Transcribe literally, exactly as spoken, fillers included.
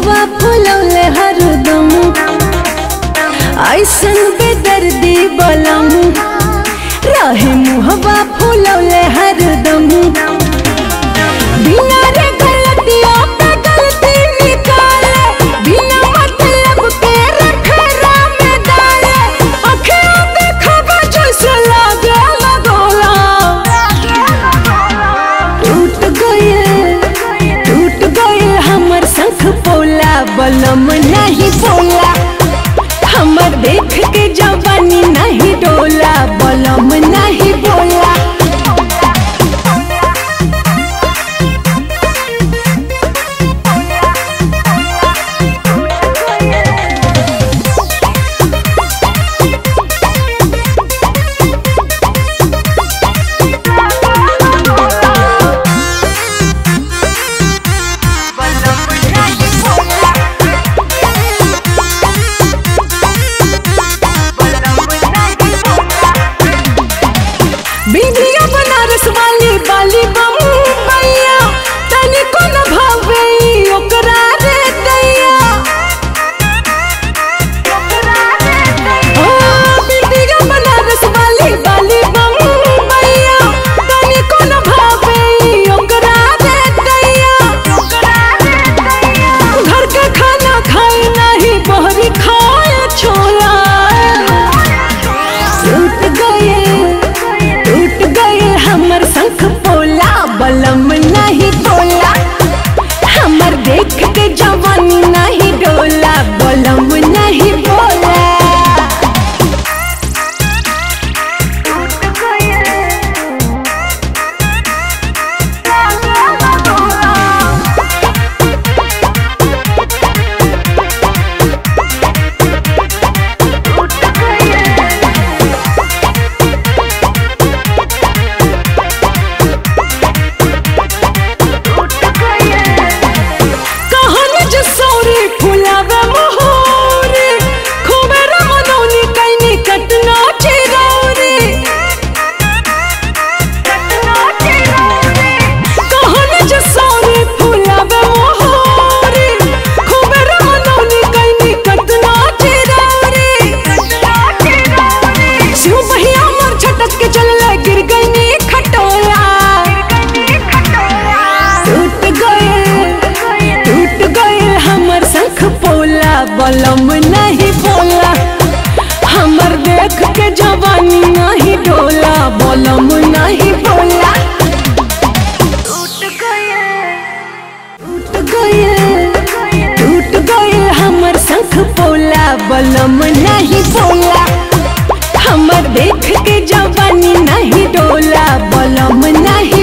मुहवा फुलौले हरदम ऐसन बेदर्दी बलम रहे मुहवा फुलौले हरदम बिना रे गलतियों पे गलती निकाले बिना मतलब के रखे राम डाले अखियों देखा जैसे लागे लगोला टूट गए टूट गए हमर शंख पोला बलम नहीं बोला हमर देख के जवानी नहीं डोला बलम नहीं बोला बिंदिया बनारस वाली बाली बम्बैया तनी को न भावे ओकरा रे दैया ओ बिंदिया बनारस वाली बाली बम्बैया तनी को न भावे ओकरा रे दैया घर का खाना खाए नहीं बहरी खाए छोला टूट गए टूट गए हमर शंख पोला बलम नहीं बोला हमर देख के जवानी नहीं डोला बलम नहीं बोला बलम नहीं बोला हमर देख के जवानी नहीं डोला बलम नहीं बोला टूट गए टूट गए टूट गए हमर शंख पोला बलम नहीं बोला हमर देख के जवानी नहीं डोला बलम नहीं